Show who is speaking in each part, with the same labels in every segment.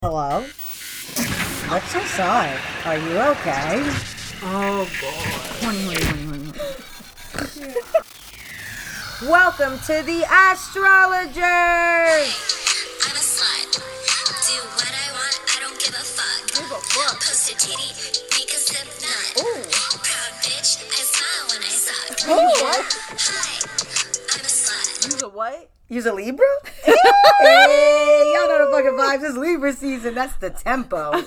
Speaker 1: Hello? What's your sign? Are you okay?
Speaker 2: Oh, God.
Speaker 1: Welcome to the astrologers!
Speaker 3: I'm a slut. Do what I want, I don't give a fuck. Post a titty, make a slip nut.
Speaker 1: Ooh.
Speaker 3: Proud bitch, I smile when I suck.
Speaker 1: Ooh.
Speaker 3: Hi, I'm a slut.
Speaker 2: Use a what?
Speaker 1: You's a Libra? Hey, y'all know the fucking vibes. It's Libra season. That's the tempo.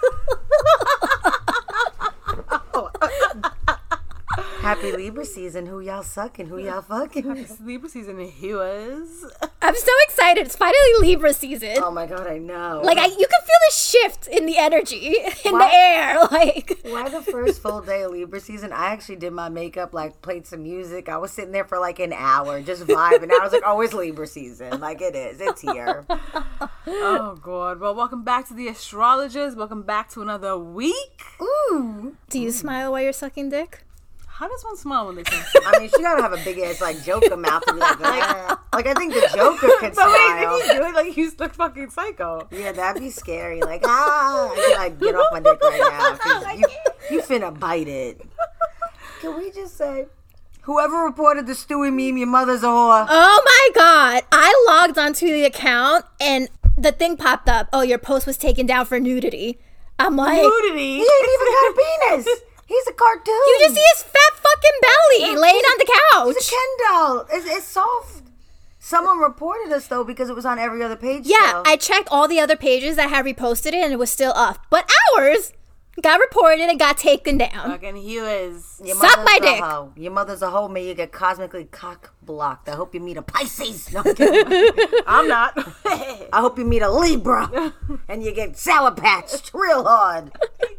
Speaker 1: Happy Libra season. Who y'all sucking? Who y'all fucking?
Speaker 2: It's Libra season and he was.
Speaker 4: I'm so excited. It's finally Libra season.
Speaker 1: Oh my god, I know.
Speaker 4: You can feel the shift in the energy in
Speaker 1: What?
Speaker 4: the air.
Speaker 1: Why the first full day of Libra season? I actually did my makeup, played some music. I was sitting there for an hour just vibing. I was like, oh, it's Libra season. It is. It's here.
Speaker 2: Oh, God. Well, welcome back to the astrologers. Welcome back to another week.
Speaker 1: Ooh.
Speaker 4: Do you smile while you're sucking dick?
Speaker 2: How does one smile when they say
Speaker 1: I mean, she gotta have a big ass Joker mouth and be I think the Joker could
Speaker 2: But wait,
Speaker 1: smile.
Speaker 2: if you do it, you look fucking psycho.
Speaker 1: Yeah, that'd be scary. I get off my dick right now. 'Cause you finna bite it. Can we just say, whoever reported the Stewie meme, your mother's a whore.
Speaker 4: Oh my god. I logged onto the account and the thing popped up. Oh, your post was taken down for nudity. I'm like,
Speaker 2: Nudity.
Speaker 1: He ain't even got a penis. He's a cartoon.
Speaker 4: you just see his fat fucking belly laying on the couch.
Speaker 1: It's a Ken doll. It's soft. Someone reported us, though, because it was on every other page.
Speaker 4: Yeah,
Speaker 1: still.
Speaker 4: I checked all the other pages that had reposted it and it was still up. But ours got reported and got taken down.
Speaker 2: Fucking he was.
Speaker 1: Your
Speaker 4: Suck
Speaker 1: mother's
Speaker 4: my
Speaker 1: a
Speaker 4: dick.
Speaker 1: hoe. Your mother's a hoe. May you get cosmically cock blocked. I hope you meet a Pisces. No, I'm kidding.
Speaker 2: I'm not.
Speaker 1: I hope you meet a Libra and you get sour patched real hard.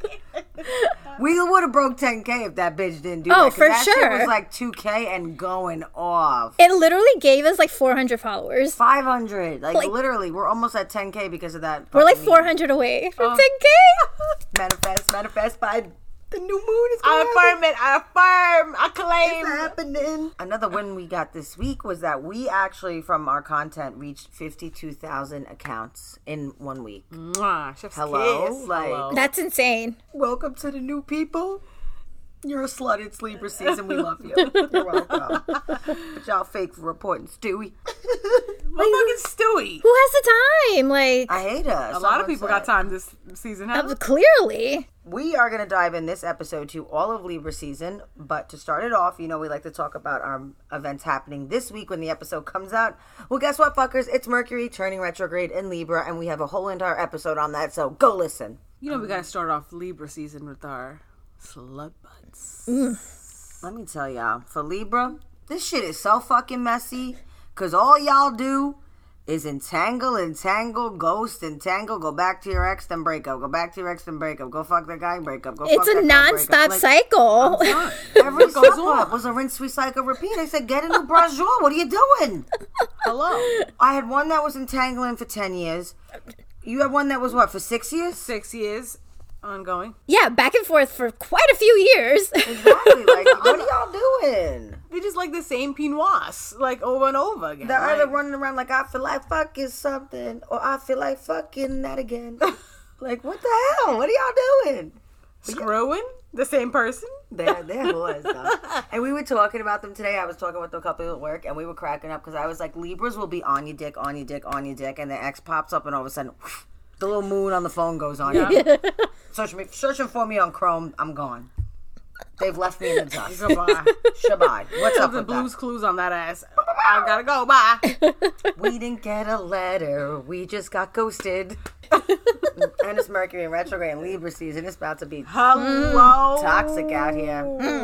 Speaker 1: We would have broke 10K if that bitch didn't do that.
Speaker 4: Oh,
Speaker 1: 'cause
Speaker 4: for
Speaker 1: that
Speaker 4: sure.
Speaker 1: Shit was 2K and going off.
Speaker 4: It literally gave us 400 followers.
Speaker 1: 500. Literally, we're almost at 10K because of that.
Speaker 4: We're
Speaker 1: fucking meme.
Speaker 4: 400 away from 10K.
Speaker 1: Manifest by the new moon is
Speaker 2: I
Speaker 1: going
Speaker 2: affirm it. I affirm. I claim.
Speaker 1: It's happening. Another win we got this week was that we actually, from our content, reached 52,000 accounts in 1 week.
Speaker 2: Mwah, chef's
Speaker 1: Hello?
Speaker 2: kiss.
Speaker 1: Like-
Speaker 2: Hello.
Speaker 4: That's insane.
Speaker 1: Welcome to the new people. You're a slut. It's Libra season. We love you. You're welcome. But y'all fake for reporting Stewie.
Speaker 2: Motherfucking Stewie.
Speaker 4: Who has the time?
Speaker 1: I hate us.
Speaker 2: A lot of people got time this season, huh?
Speaker 4: Clearly.
Speaker 1: We are going to dive in this episode to all of Libra season, but to start it off, we like to talk about our events happening this week when the episode comes out. Well, guess what, fuckers? It's Mercury turning retrograde in Libra, and we have a whole entire episode on that, so go listen.
Speaker 2: We gotta start off Libra season with our slut butts.
Speaker 1: Let me tell y'all, for Libra, this shit is so fucking messy, because all y'all do is entangle, ghost, entangle, go back to your ex, then break up, go back to your ex, then break up, go fuck that guy, break up, go
Speaker 4: It's
Speaker 1: fuck
Speaker 4: a
Speaker 1: that guy, break up.
Speaker 4: non-stop cycle.
Speaker 1: Every
Speaker 2: What goes
Speaker 1: step up
Speaker 2: on?
Speaker 1: was a rinse, recycle, repeat. I said, get a new brajor. What are you doing?
Speaker 2: Hello.
Speaker 1: I had one that was entangling for 10 years. You had one that was what, for 6 years?
Speaker 2: 6 years ongoing.
Speaker 4: Yeah, back and forth for quite a few years.
Speaker 1: Exactly. What are y'all doing?
Speaker 2: They just like the same pinoise, over and over again.
Speaker 1: They're either running around I feel like fucking something, or I feel like fucking that again. What the hell? What are y'all doing?
Speaker 2: Screwing the same person.
Speaker 1: There was. And we were talking about them today. I was talking with a couple at work, and we were cracking up because I was like, Libras will be on your dick, on your dick, on your dick, and the X pops up, and all of a sudden, whoosh, the little moon on the phone goes on.
Speaker 2: Yeah.
Speaker 1: Searching for me on Chrome, I'm gone. They've left me in the dust.
Speaker 2: Goodbye.
Speaker 1: Shabbai. What's up
Speaker 2: The
Speaker 1: with
Speaker 2: Blues
Speaker 1: that?
Speaker 2: Clues on that ass. I gotta go. Bye.
Speaker 1: We didn't get a letter. We just got ghosted. And it's Mercury in retrograde and Libra season. It's about to be
Speaker 2: Hello.
Speaker 1: toxic out here.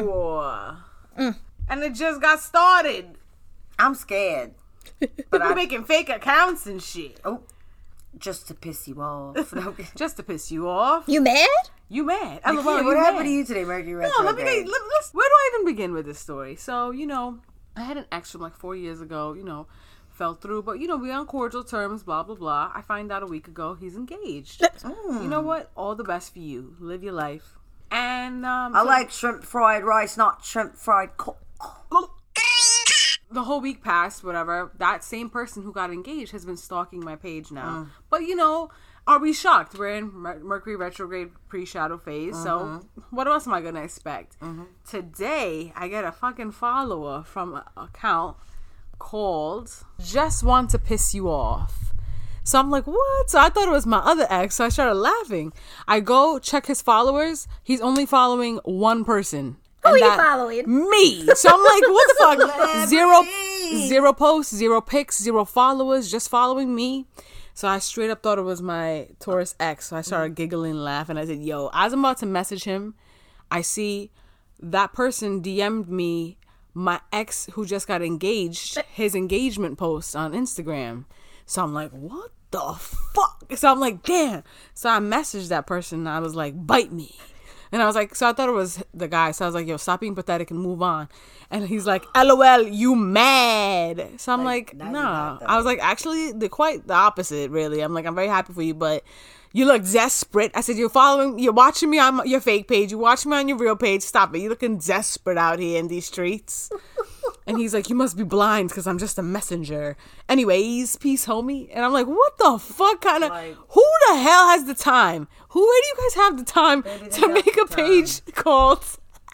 Speaker 2: And it just got started.
Speaker 1: I'm scared.
Speaker 2: But I'm making fake accounts and shit.
Speaker 1: Oh, just to piss you off. No,
Speaker 2: Just to piss you off.
Speaker 4: You mad?
Speaker 2: You mad?
Speaker 1: what happened to you today, Mercury retrograde?
Speaker 2: No, let me. Where do I even begin with this story? So, I had an ex from 4 years ago, fell through, but we on cordial terms, blah, blah, blah. I find out a week ago he's engaged. You know what? All the best for you. Live your life. And,
Speaker 1: I like shrimp fried rice, not shrimp fried cook.
Speaker 2: The whole week passed, whatever. That same person who got engaged has been stalking my page now. But, are we shocked? We're in Mercury retrograde pre-shadow phase, so what else am I gonna expect? Today, I get a fucking follower from an account called Just Want to Piss You Off. So I'm like, what? So I thought it was my other ex, so I started laughing. I go check his followers. He's only following one person.
Speaker 4: Who are you following?
Speaker 2: Me. So I'm like, what the fuck? Zero posts, 0 pics, 0 followers, just following me. So I straight up thought it was my Taurus ex. So I started giggling, laughing. I said, yo, as I'm about to message him, I see that person DM'd me my ex who just got engaged, his engagement post on Instagram. So I'm like, what the fuck? So I'm like, damn. So I messaged that person and I was like, bite me. And I was like, so I thought it was the guy. So I was like, yo, stop being pathetic and move on. And he's like, LOL, you mad. So I'm like nah. I was like, actually, they're quite the opposite, really. I'm like, I'm very happy for you, but you look desperate. I said, you're watching me on your fake page. You watching me on your real page. Stop it. You're looking desperate out here in these streets. And he's like, you must be blind because I'm just a messenger. Anyways, peace, homie. And I'm like, what the fuck kind of... Like, who the hell has the time? Where do you guys have the time to make a page called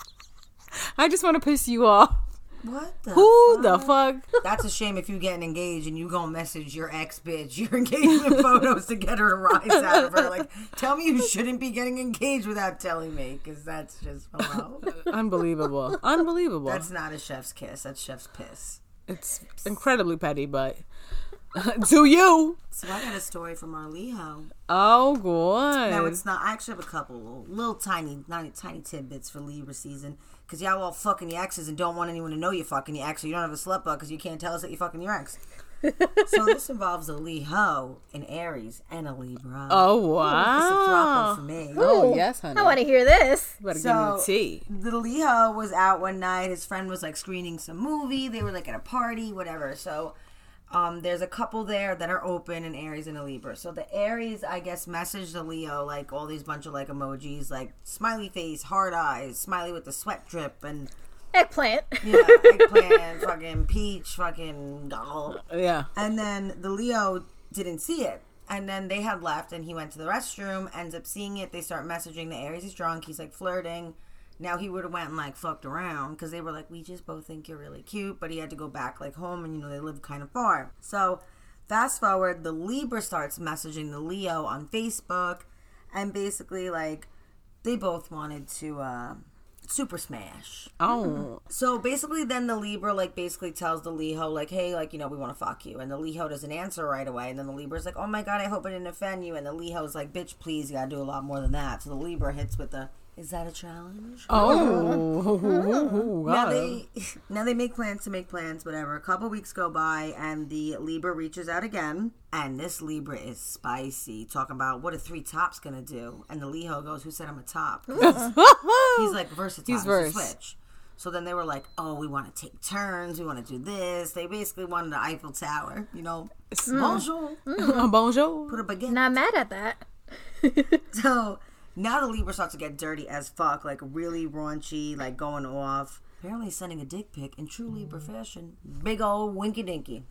Speaker 2: I Just Want to Piss You Off?
Speaker 1: What the
Speaker 2: Who the fuck?
Speaker 1: That's a shame if you getting engaged and you gonna message your ex bitch your engagement photos to get her to rise out of her. Like, tell me you shouldn't be getting engaged without telling me, because that's just
Speaker 2: Unbelievable.
Speaker 1: That's not a chef's kiss. That's chef's piss.
Speaker 2: It's incredibly petty, but do you?
Speaker 1: So I got a story from our Leo.
Speaker 2: Oh, good.
Speaker 1: No, it's not. I actually have a couple little tiny tidbits for Libra season. Because y'all all fucking your exes and don't want anyone to know you're fucking your ex, so you don't have a slut bug because you can't tell us that you're fucking your ex. So this involves a Leo, an Aries, and a Libra.
Speaker 2: Oh, wow.
Speaker 1: It's a throuple for me.
Speaker 2: Oh, yes, honey.
Speaker 4: I want to hear this.
Speaker 2: You better give me the tea.
Speaker 1: The Leo was out one night. His friend was like screening some movie. They were like at a party, whatever. So there's a couple there that are open, an Aries and a Libra. So the Aries, I guess, messaged the Leo like all these bunch of like emojis, like smiley face, hard eyes, smiley with the sweat drip, and
Speaker 4: eggplant.
Speaker 1: Yeah, eggplant, fucking peach, fucking gall.
Speaker 2: Yeah.
Speaker 1: And then the Leo didn't see it. And then they had left and he went to the restroom, ends up seeing it. They start messaging. The Aries is drunk. He's like flirting. Now he would have went and like fucked around because they were like, we just both think you're really cute, but he had to go back like home, and you know they live kind of far. So fast forward, the Libra starts messaging the Leo on Facebook, and basically like they both wanted to super smash.
Speaker 2: Oh.
Speaker 1: So basically then the Libra like basically tells the Leo like, hey, like, you know, we want to fuck you, and the Leo doesn't answer right away, and then the Libra's like, oh my god, I hope I didn't offend you, and the Leo's like, bitch, please, you gotta do a lot more than that. So the Libra hits with the, is that a challenge?
Speaker 2: Oh.
Speaker 1: Now they make plans, whatever. A couple weeks go by, and the Libra reaches out again, and this Libra is spicy, talking about what a 3 tops gonna do. And the Leo goes, who said I'm a top? He's like versatile. He's a switch. So then they were like, oh, we want to take turns, we want to do this. They basically wanted the Eiffel Tower, you know. Bonjour.
Speaker 2: Bonjour.
Speaker 1: Put a baguette.
Speaker 4: Not mad at that.
Speaker 1: So now the Libra starts to get dirty as fuck, like really raunchy, like going off. Apparently sending a dick pic in true Libra fashion. Big old winky dinky.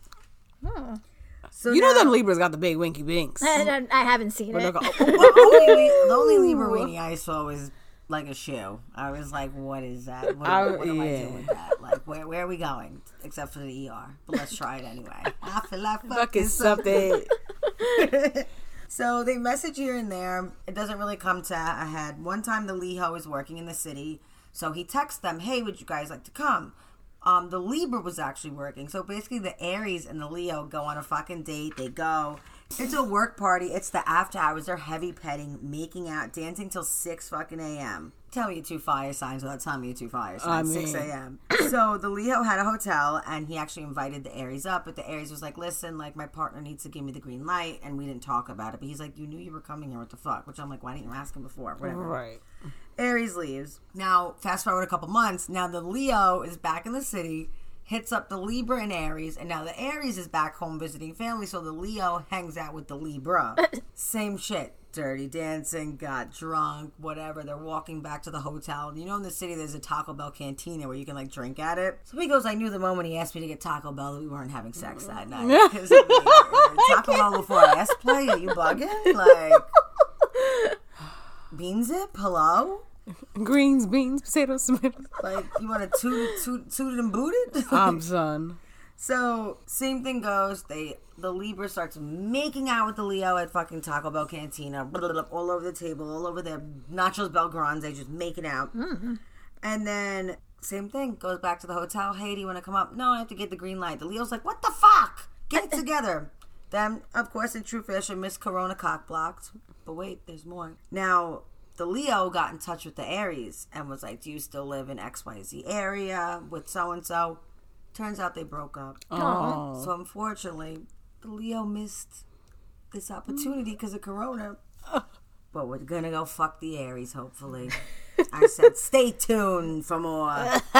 Speaker 1: So
Speaker 2: you know them Libras got the big winky binks.
Speaker 4: I haven't seen it.
Speaker 1: The only Libra weenie I saw was like a shoe. I was like, what is that? What am I doing with that? Like, where are we going? Except for the ER. But let's try it anyway. I feel like fucking something. So they message here and there. It doesn't really come to a head. One time the Leo is working in the city, so he texts them, hey, would you guys like to come? The Libra was actually working. So basically the Aries and the Leo go on a fucking date. They go. It's a work party. It's the after hours. They're heavy petting, making out, dancing till 6 fucking a.m. Tell me your 2 fire signs without telling me your 2 fire signs. 6 a.m. So the Leo had a hotel, and he actually invited the Aries up, but the Aries was like, listen, like, my partner needs to give me the green light, and we didn't talk about it. But he's like, you knew you were coming here, what the fuck? Which I'm like, why didn't you ask him before? Whatever.
Speaker 2: Right.
Speaker 1: Aries leaves. Now, fast forward a couple months. Now the Leo is back in the city, hits up the Libra and Aries, and now the Aries is back home visiting family, so the Leo hangs out with the Libra. Same shit. Dirty Dancing, got drunk, whatever. They're walking back to the hotel. You know, in the city, there's a Taco Bell cantina where you can, like, drink at it. So he goes, I knew the moment he asked me to get Taco Bell that we weren't having sex that night. Taco Bell before S play? Are you bugging? Like, Bean Zip? Hello?
Speaker 2: Greens, beans, potatoes, tomatoes.
Speaker 1: Like, you want to toot and booted?
Speaker 2: Son.
Speaker 1: So, same thing goes. The Libra starts making out with the Leo at fucking Taco Bell Cantina. Blah, blah, blah, all over the table, all over their Nachos Bel Grande, just making out. Mm-hmm. And then, same thing, goes back to the hotel. Hey, do you want to come up? No, I have to get the green light. The Leo's like, what the fuck? Get it together. Then, of course, in true fashion, Miss Corona cock-blocked. But wait, there's more. Now, the Leo got in touch with the Aries and was like, do you still live in XYZ area with so-and-so? Turns out they broke up.
Speaker 2: Oh.
Speaker 1: So, unfortunately, the Leo missed this opportunity because of Corona. But we're going to go fuck the Aries, hopefully. I said, stay tuned for more.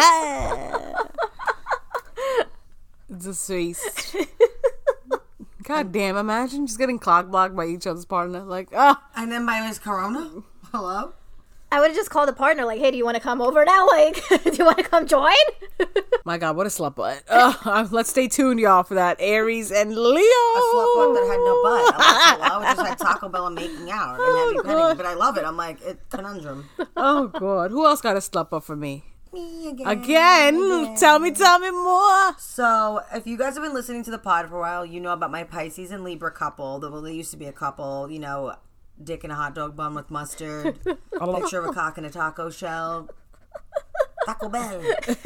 Speaker 2: It's a Swiss. God damn, imagine just getting clock blocked by each other's partner. Like,
Speaker 1: And then by Miss Corona? Hello?
Speaker 4: I would have just called the partner, like, hey, do you want to come over now? Like, do you want to come join?
Speaker 2: My God, what a slut butt. Let's stay tuned, y'all, for that. Aries and Leo.
Speaker 1: A slut butt that had no butt. I'm like, hello? It just had Taco Bell and making out and heavy petting. But I love it. I'm like, it's conundrum.
Speaker 2: Oh, God. Who else got a slut butt for me?
Speaker 1: Me
Speaker 2: Again. Tell me more.
Speaker 1: So, if you guys have been listening to the pod for a while, you know about my Pisces and Libra couple. Well, they used to be a couple, you know, dick in a hot dog bun with mustard, picture of a cock in a taco shell, Taco Bell.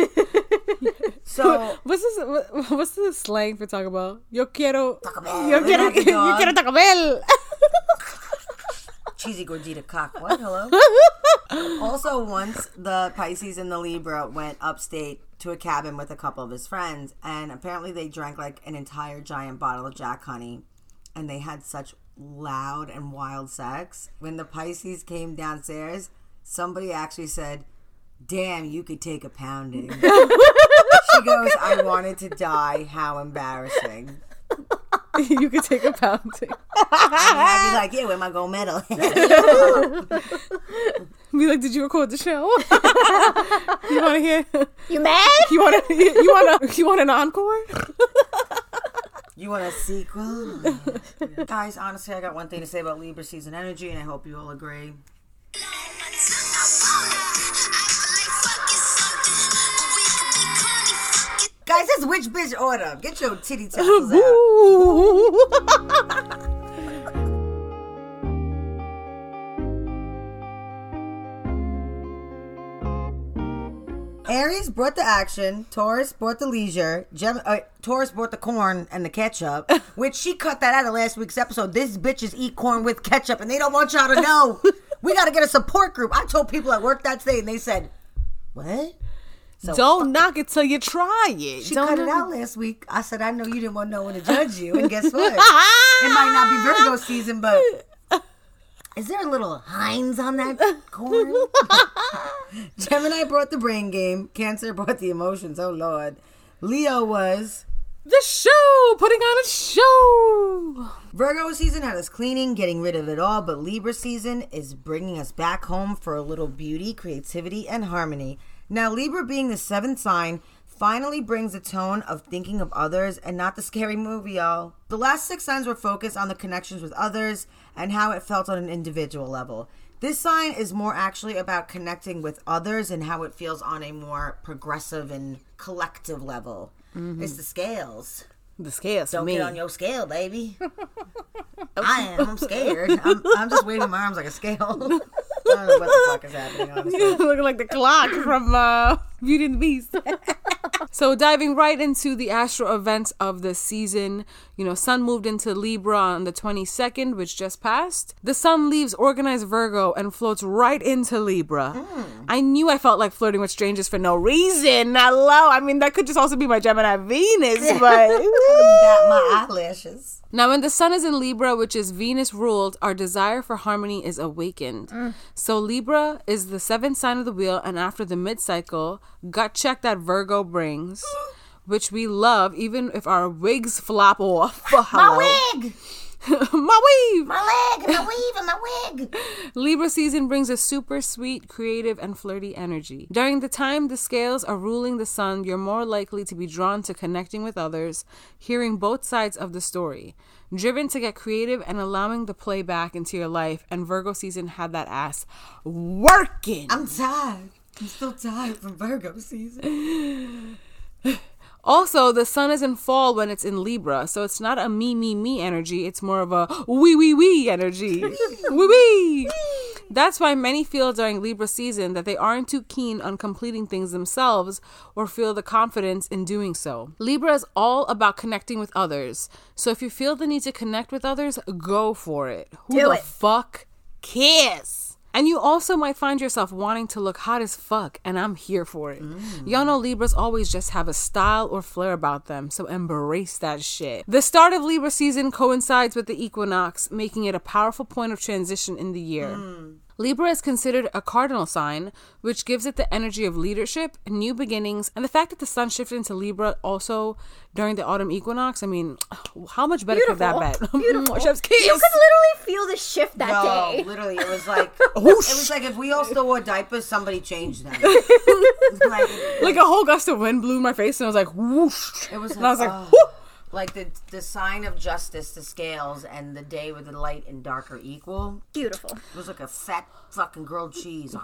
Speaker 1: So,
Speaker 2: what's the slang for Taco Bell? Yo quiero
Speaker 1: Taco Bell.
Speaker 2: Yo quiero Taco Bell.
Speaker 1: Cheesy gordita cock. What? Hello? Also, once the Pisces and the Libra went upstate to a cabin with a couple of his friends, and apparently they drank like an entire giant bottle of Jack Honey, and they had such loud and wild sex. When the Pisces came downstairs, somebody actually said, damn, you could take a pounding. She goes, I wanted to die. How embarrassing.
Speaker 2: You could take a pounding.
Speaker 1: I'd be like, yeah, where my gold medal?
Speaker 2: Be like, did you record the show? You want to hear?
Speaker 4: You mad?
Speaker 2: You want an encore?
Speaker 1: You want a sequel? Guys, honestly, I got one thing to say about Libra season energy, and I hope you all agree. Guys, it's Witch Bitch Order. Get your titty tassels out. Aries brought the action. Taurus brought the leisure. Taurus brought the corn and the ketchup, which she cut that out of last week's episode. These bitches eat corn with ketchup, and they don't want y'all to know. We got to get a support group. I told people at work that day, and they said, what? So
Speaker 2: don't knock it till you try it.
Speaker 1: She cut it out last week. I said, I know you didn't want no one to judge you, and guess what? It might not be Virgo season, but is there a little Heinz on that corn? Gemini brought the brain game. Cancer brought the emotions. Oh, Lord. Leo was
Speaker 2: the show, putting on a show.
Speaker 1: Virgo season had us cleaning, getting rid of it all, but Libra season is bringing us back home for a little beauty, creativity, and harmony. Now, Libra being the 7th sign finally brings a tone of thinking of others and not the scary movie, y'all. The last 6 signs were focused on the connections with others and how it felt on an individual level. This sign is more actually about connecting with others and how it feels on a more progressive and collective level. Mm-hmm. It's the scales.
Speaker 2: The scales.
Speaker 1: Don't
Speaker 2: me.
Speaker 1: get on your scale, baby. I'm scared. I'm just waving my arms like a scale. I don't know what the fuck is happening, honestly.
Speaker 2: You're looking like the clock from Beauty and the Beast. So diving right into the astro events of the season, you know, Sun moved into Libra on the 22nd, which just passed. The Sun leaves organized Virgo and floats right into Libra. I knew I felt like flirting with strangers for no reason. Hello. I mean, that could just also be my Gemini Venus, but...
Speaker 1: Bat my eyelashes.
Speaker 2: Now, when the Sun is in Libra, which is Venus ruled, our desire for harmony is awakened. So Libra is the 7th sign of the wheel, and after the mid-cycle, gut check that Virgo brings, which we love, even if our wigs flop off.
Speaker 1: My wig!
Speaker 2: My weave!
Speaker 1: My leg, my weave, and my wig.
Speaker 2: Libra season brings a super sweet, creative, and flirty energy. During the time the scales are ruling the sun, you're more likely to be drawn to connecting with others, hearing both sides of the story, driven to get creative and allowing the play back into your life. And Virgo season had that ass working.
Speaker 1: I'm tired. I'm still tired from Virgo season.
Speaker 2: Also, the sun is in fall when it's in Libra, so it's not a me energy. It's more of a we energy. We. That's why many feel during Libra season that they aren't too keen on completing things themselves or feel the confidence in doing so. Libra is all about connecting with others. So if you feel the need to connect with others, go for it. Who
Speaker 4: Do
Speaker 2: the
Speaker 4: it.
Speaker 2: fuck cares? And you also might find yourself wanting to look hot as fuck, and I'm here for it. Y'all know Libras always just have a style or flair about them, so embrace that shit. The start of Libra season coincides with the equinox, making it a powerful point of transition in the year. Libra is considered a cardinal sign, which gives it the energy of leadership, new beginnings, and the fact that the sun shifted into Libra also during the autumn equinox. I mean, how much better could that
Speaker 4: Beautiful.
Speaker 2: be?
Speaker 4: Beautiful.
Speaker 2: Chef's kiss.
Speaker 4: You could literally feel the shift that
Speaker 1: No,
Speaker 4: day.
Speaker 1: literally, it was like if we all still wore diapers, somebody changed them.
Speaker 2: Like a whole gust of wind blew in my face, and I was like, whoosh.
Speaker 1: It was
Speaker 2: And I was like,
Speaker 1: oh.
Speaker 2: whoo.
Speaker 1: Like the sign of justice, the scales, and the day where the light and dark are equal.
Speaker 4: Beautiful.
Speaker 1: It was like a fat fucking grilled cheese.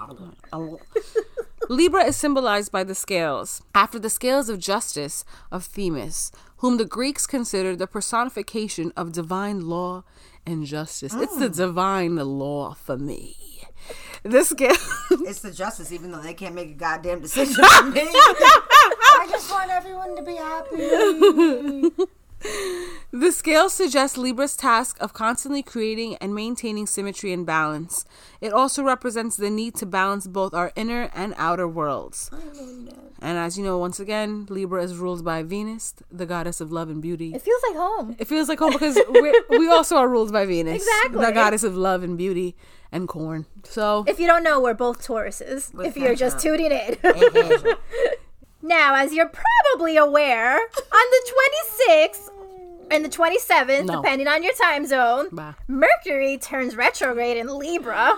Speaker 2: Libra is symbolized by the scales, after the scales of justice of Themis, whom the Greeks considered the personification of divine law and justice. It's the divine law for me. The scale.
Speaker 1: It's the justice, even though they can't make a goddamn decision for me. I just want everyone to be happy.
Speaker 2: The scales suggest Libra's task of constantly creating and maintaining symmetry and balance. It also represents the need to balance both our inner and outer worlds. And as you know, once again, Libra is ruled by Venus, the goddess of love and beauty.
Speaker 4: It feels like home.
Speaker 2: It feels like home because we also are ruled by Venus,
Speaker 4: Exactly.
Speaker 2: the goddess of love and beauty and corn. So
Speaker 4: If you don't know, we're both Tauruses. If you're just tuning in.
Speaker 1: Hey,
Speaker 4: Now, as you're probably aware, on the 26th and the 27th,
Speaker 2: No.
Speaker 4: depending on your time zone,
Speaker 2: Bye.
Speaker 4: Mercury turns retrograde in Libra.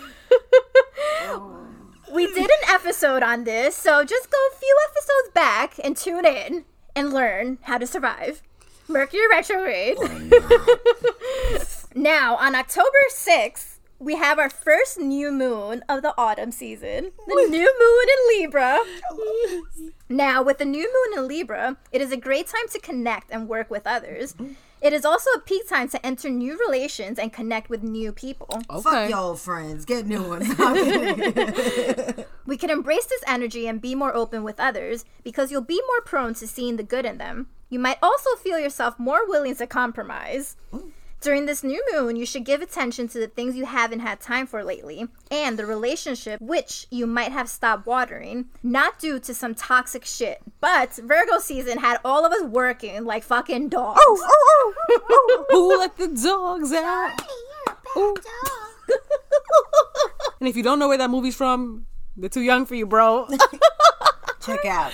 Speaker 4: We did an episode on this, so just go a few episodes back and tune in and learn how to survive. Mercury retrograde. Now, on October 6th, we have our first new moon of the autumn season. The new moon in Libra. Now, with the new moon in Libra, it is a great time to connect and work with others. It is also a peak time to enter new relations and connect with new people.
Speaker 1: fuck your old friends. Get new ones.
Speaker 4: We can embrace this energy and be more open with others because you'll be more prone to seeing the good in them. You might also feel yourself more willing to compromise. During this new moon, you should give attention to the things you haven't had time for lately and the relationship which you might have stopped watering, not due to some toxic shit, but Virgo season had all of us working like fucking dogs.
Speaker 2: who let the dogs out? Ooh. And if you don't know where that movie's from, they're too young for you, bro.
Speaker 1: Check out.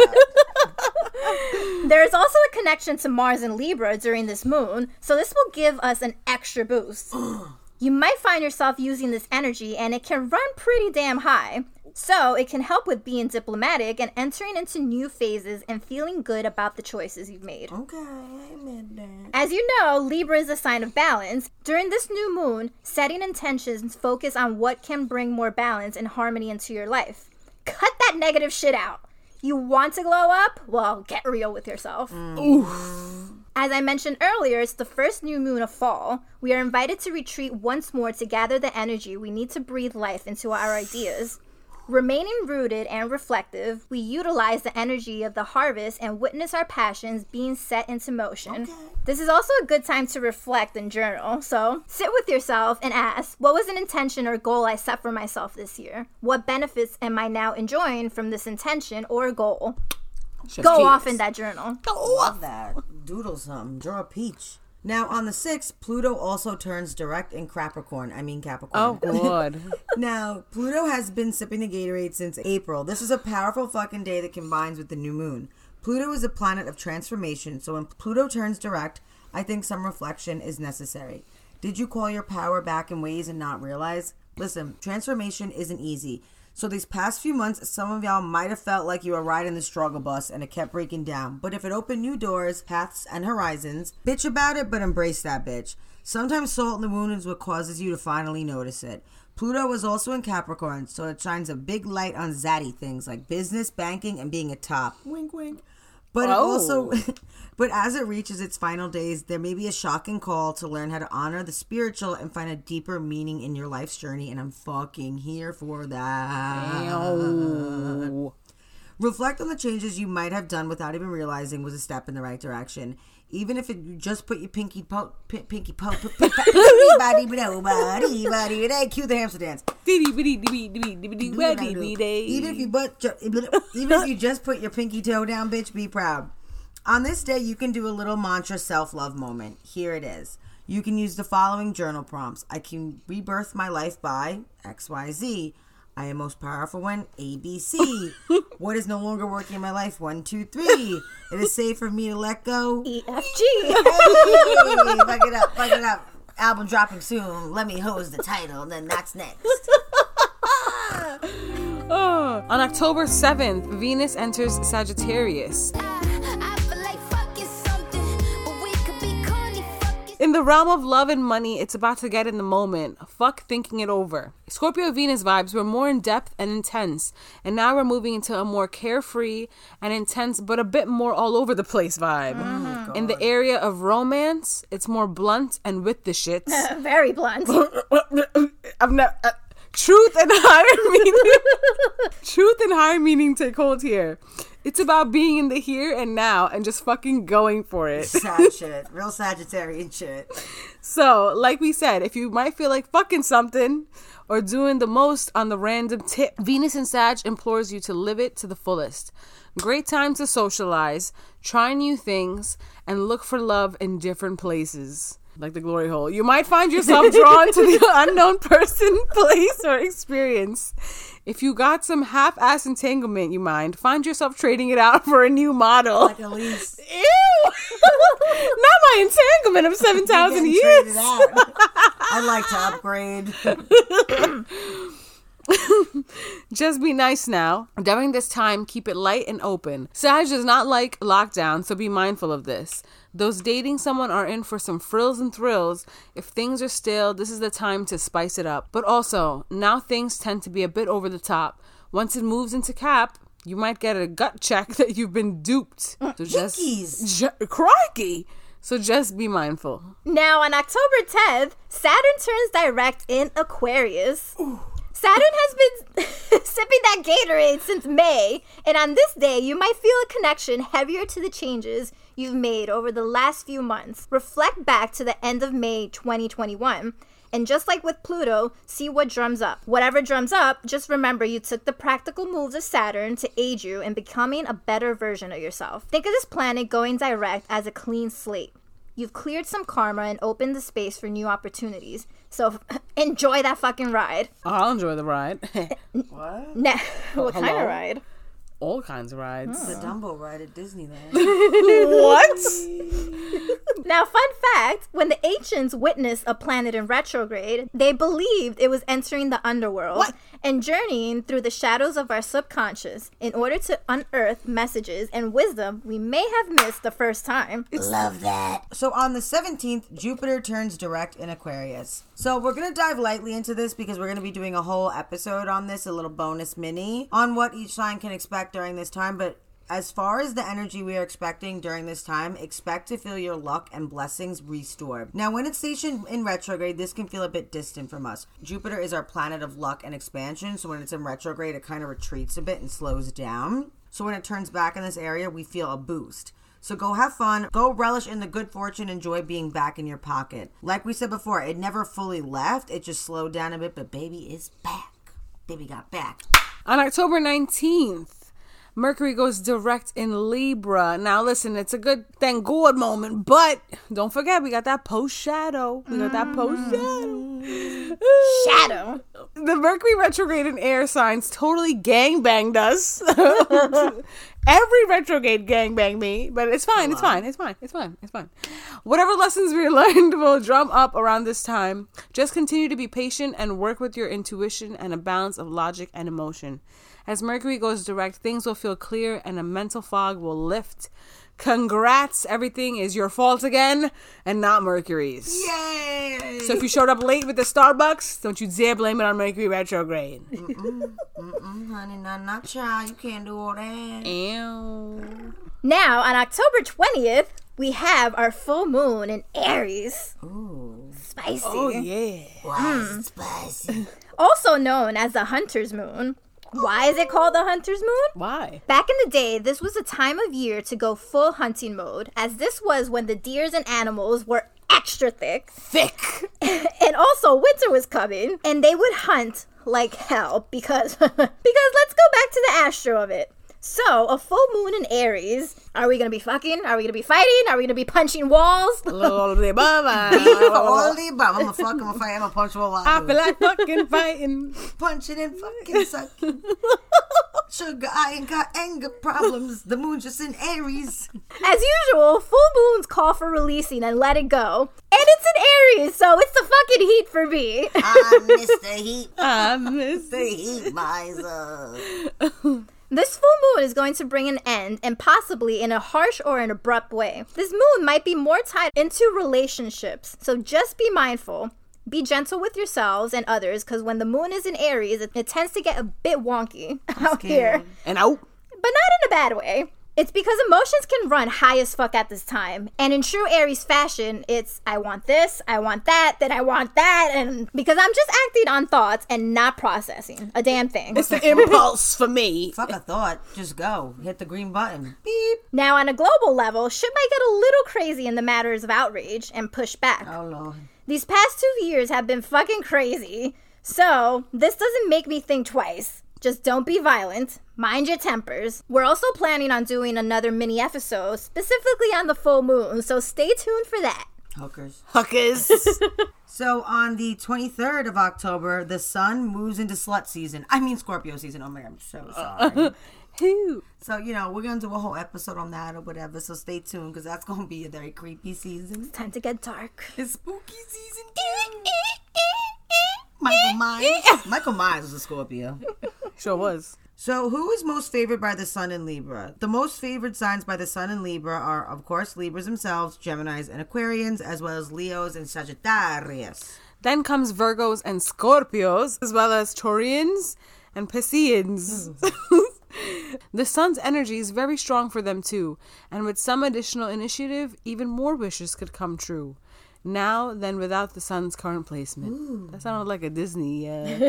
Speaker 4: There is also a connection to Mars and Libra during this moon, so this will give us an extra boost. You might find yourself using this energy and it can run pretty damn high. So it can help with being diplomatic and entering into new phases and feeling good about the choices you've made.
Speaker 1: Okay, amen then.
Speaker 4: As you know, Libra is a sign of balance. During this new moon, setting intentions focus on what can bring more balance and harmony into your life. Cut that negative shit out. You want to glow up? Well, get real with yourself. As I mentioned earlier, it's the first new moon of fall. We are invited to retreat once more to gather the energy we need to breathe life into our ideas. Remaining rooted and reflective, we utilize the energy of the harvest and witness our passions being set into motion. This is also a good time to reflect and journal. So sit with yourself and ask, what was an intention or goal I set for myself this year? What benefits am I now enjoying from this intention or goal? Go off in that journal.
Speaker 1: Love that. Doodle something. Draw a peach. Now, on the 6th, Pluto also turns direct in Capricorn.
Speaker 2: Oh, good.
Speaker 1: Now, Pluto has been sipping the Gatorade since April. This is a powerful fucking day that combines with the new moon. Pluto is a planet of transformation, so when Pluto turns direct, I think some reflection is necessary. Did you call your power back in ways and not realize? Listen, transformation isn't easy. So these past few months, some of y'all might have felt like you were riding the struggle bus and it kept breaking down. But if it opened new doors, paths, and horizons, bitch about it, but embrace that bitch. Sometimes salt in the wound is what causes you to finally notice it. Pluto was also in Capricorn, so it shines a big light on zaddy things like business, banking, and being a top. Wink, wink. But it also, but as it reaches its final days, there may be a shocking call to learn how to honor the spiritual and find a deeper meaning in your life's journey, and I'm fucking here for that. Ew. Reflect on the changes you might have done without even realizing was a step in the right direction. Even if you just put your pinky cue the hamster dance. Even if you just put your pinky toe down, bitch, be proud. On this day, you can do a little mantra self-love moment. Here it is. You can use the following journal prompts. I can rebirth my life by XYZ. I am most powerful when ABC. What is no longer working in my life? 1, 2, 3. It is safe for me to let go.
Speaker 4: EFG.
Speaker 1: Hey, fuck it up. Album dropping soon. Let me hose the title, and then that's next.
Speaker 2: On October 7th, Venus enters Sagittarius. In the realm of love and money, it's about to get in the moment. Fuck thinking it over. Scorpio Venus vibes were more in depth and intense, and now we're moving into a more carefree and intense, but a bit more all over the place vibe. Mm-hmm. In the area of romance, it's more blunt and with the shits.
Speaker 4: Very blunt.
Speaker 2: Truth and higher meaning take hold here. It's about being in the here and now and just fucking going for it.
Speaker 1: Sad shit. Real Sagittarian shit.
Speaker 2: So, like we said, if you might feel like fucking something or doing the most on the random tip, Venus in Sag implores you to live it to the fullest. Great time to socialize, try new things, and look for love in different places. Like the glory hole. You might find yourself drawn to the unknown person, place, or experience. If you got some half-ass entanglement, you mind, find yourself trading it out for a new model.
Speaker 1: Like Elise.
Speaker 2: Ew! Not my entanglement of 7,000 years.
Speaker 1: I like to upgrade.
Speaker 2: Just be nice now. During this time, keep it light and open. Sag does not like lockdown, so be mindful of this. Those dating someone are in for some frills and thrills. If things are stale, this is the time to spice it up. But also, now things tend to be a bit over the top. Once it moves into Cap, you might get a gut check that you've been duped. So crikey! So just be mindful.
Speaker 4: Now, on October 10th, Saturn turns direct in Aquarius. Ooh. Saturn has been sipping that Gatorade since May, and on this day, you might feel a connection heavier to the changes you've made over the last few months. Reflect back to the end of May 2021, and just like with Pluto, see what drums up. Whatever drums up, just remember you took the practical moves of Saturn to aid you in becoming a better version of yourself. Think of this planet going direct as a clean slate. You've cleared some karma and opened the space for new opportunities. So enjoy that fucking ride.
Speaker 2: I'll enjoy the ride.
Speaker 1: What?
Speaker 4: What kind of ride?
Speaker 2: All kinds of rides.
Speaker 1: The Dumbo ride at Disneyland.
Speaker 2: What?
Speaker 4: Now, fun fact, when the ancients witnessed a planet in retrograde, they believed it was entering the underworld and journeying through the shadows of our subconscious in order to unearth messages and wisdom we may have missed the first time.
Speaker 1: Love that. So on the 17th, Jupiter turns direct in Aquarius. So we're going to dive lightly into this because we're going to be doing a whole episode on this, a little bonus mini on what each sign can expect during this time. But as far as the energy we are expecting during this time, expect to feel your luck and blessings restored. Now, when it's stationed in retrograde, this can feel a bit distant from us. Jupiter is our planet of luck and expansion, so when it's in retrograde, it kind of retreats a bit and slows down. So when it turns back in this area, we feel a boost. So go have fun, go relish in the good fortune, enjoy being back in your pocket. Like we said before, it never fully left, it just slowed down a bit, but baby is back. Baby got back.
Speaker 2: On October 19th, Mercury goes direct in Libra. Now listen, it's a good thank God moment, but don't forget we got that post shadow. Shadow. The Mercury retrograde in air signs totally gangbanged us. Every retrograde gangbanged me, but it's fine. It's fine. It's fine. It's fine. It's fine. Whatever lessons we learned will drum up around this time. Just continue to be patient and work with your intuition and a balance of logic and emotion. As Mercury goes direct, things will feel clear and a mental fog will lift. Congrats, everything is your fault again and not Mercury's.
Speaker 1: Yay!
Speaker 2: So if you showed up late with the Starbucks, don't you dare blame it on Mercury retrograde.
Speaker 1: Honey, not child. You can't do all that.
Speaker 2: Ew.
Speaker 4: Now, on October 20th, we have our full moon in Aries.
Speaker 1: Ooh.
Speaker 4: Spicy.
Speaker 2: Oh, yeah.
Speaker 1: Why is it spicy?
Speaker 4: Also known as the Hunter's Moon. Why is it called the Hunter's Moon?
Speaker 2: Why?
Speaker 4: Back in the day, this was a time of year to go full hunting mode, as this was when the deers and animals were extra thick. And also winter was coming, and they would hunt like hell because let's go back to the astro of it. So, a full moon in Aries. Are we going to be fucking? Are we going to be fighting? Are we going to be punching walls?
Speaker 2: All of the above.
Speaker 1: All the above. I'm gonna fuck, I'm gonna fight, I'm gonna punch while
Speaker 2: I feel like fucking fighting.
Speaker 1: punching and fucking sucking. Sugar, I ain't got anger problems. The moon's just in Aries.
Speaker 4: As usual, full moons call for releasing and let it go. And it's in Aries, so it's the fucking heat for me.
Speaker 1: I miss the heat.
Speaker 2: I miss
Speaker 1: The heat miser.
Speaker 4: This full moon is going to bring an end, and possibly in a harsh or an abrupt way. This moon might be more tied into relationships, so just be mindful. Be gentle with yourselves and others, because when the moon is in Aries, it tends to get a bit wonky out here.
Speaker 2: And out.
Speaker 4: But not in a bad way. It's because emotions can run high as fuck at this time. And in true Aries fashion, it's I want this, I want that, then I want that. And because I'm just acting on thoughts and not processing a damn thing.
Speaker 2: It's the impulse for me.
Speaker 1: Fuck a thought. Just go. Hit the green button. Beep.
Speaker 4: Now, on a global level, shit might get a little crazy in the matters of outrage and pushback.
Speaker 1: Oh, Lord.
Speaker 4: These past 2 years have been fucking crazy. So, this doesn't make me think twice. Just don't be violent. Mind your tempers. We're also planning on doing another mini episode specifically on the full moon, so stay tuned for that.
Speaker 1: Hookers.
Speaker 2: Huckers.
Speaker 1: So on the 23rd of October, the sun moves into slut season. I mean Scorpio season. Oh my God, I'm so sorry.
Speaker 2: Who?
Speaker 1: So, we're going to do a whole episode on that or whatever. So stay tuned because that's going to be a very creepy season.
Speaker 4: Time to get dark.
Speaker 1: It's spooky season. Michael Myers was a Scorpio.
Speaker 2: Sure was.
Speaker 1: So, who is most favored by the sun in Libra? The most favored signs by the sun in Libra are, of course, Libras themselves, Geminis and Aquarians, as well as Leos and Sagittarius.
Speaker 2: Then comes Virgos and Scorpios, as well as Taurians and Pisceans. The sun's energy is very strong for them too, and with some additional initiative, even more wishes could come true. Now than without the sun's current placement. Ooh. That sounded like a Disney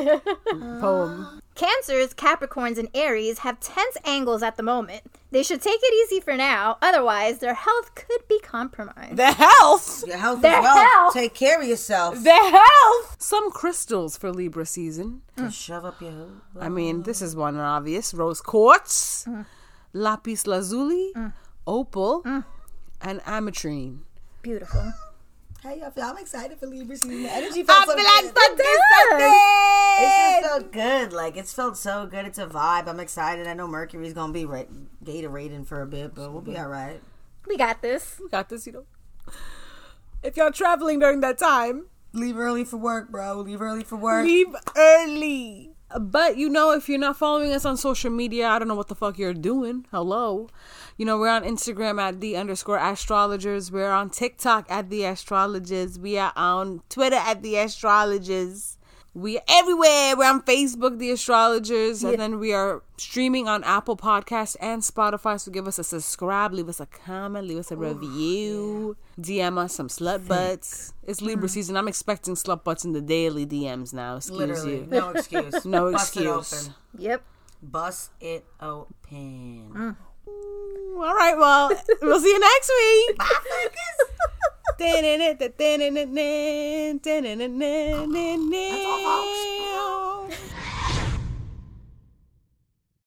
Speaker 2: poem.
Speaker 4: Cancers, Capricorns, and Aries have tense angles at the moment. They should take it easy for now, otherwise their health could be compromised.
Speaker 2: Their health?
Speaker 1: Your health
Speaker 4: Their
Speaker 1: as well.
Speaker 4: health.
Speaker 1: Take care of yourself.
Speaker 2: Their health! Some crystals for Libra season.
Speaker 1: Shove up your hole.
Speaker 2: I mean, this is one obvious. Rose quartz, lapis lazuli, opal, and ametrine.
Speaker 4: Beautiful.
Speaker 1: How y'all feel? I'm excited for Libra season. The energy felt so good. It just felt good. Like, it's felt so good. It's a vibe. I'm excited. I know Mercury's going to be Gatorading for a bit, but we'll be all right.
Speaker 4: We got this.
Speaker 2: We got this, If y'all traveling during that time,
Speaker 1: leave early for work, bro. Leave early for work.
Speaker 2: Leave early. But, if you're not following us on social media, I don't know what the fuck you're doing. Hello. We're on Instagram at @the_astrologers. We're on TikTok at The Astrologers. We are on Twitter at The Astrologers. We are everywhere. We're on Facebook, The Astrologers. And then we are streaming on Apple Podcasts and Spotify. So give us a subscribe, leave us a comment, leave us a review. DM us some slut butts. It's Libra season. I'm expecting slut butts in the daily DMs now. Excuse you.
Speaker 1: No excuse.
Speaker 2: No
Speaker 1: Bust
Speaker 2: excuse.
Speaker 1: it open.
Speaker 4: Yep.
Speaker 1: Bust it open.
Speaker 2: All right, well, we'll see you next week.
Speaker 1: Bye, fuckers.
Speaker 2: That's all, folks.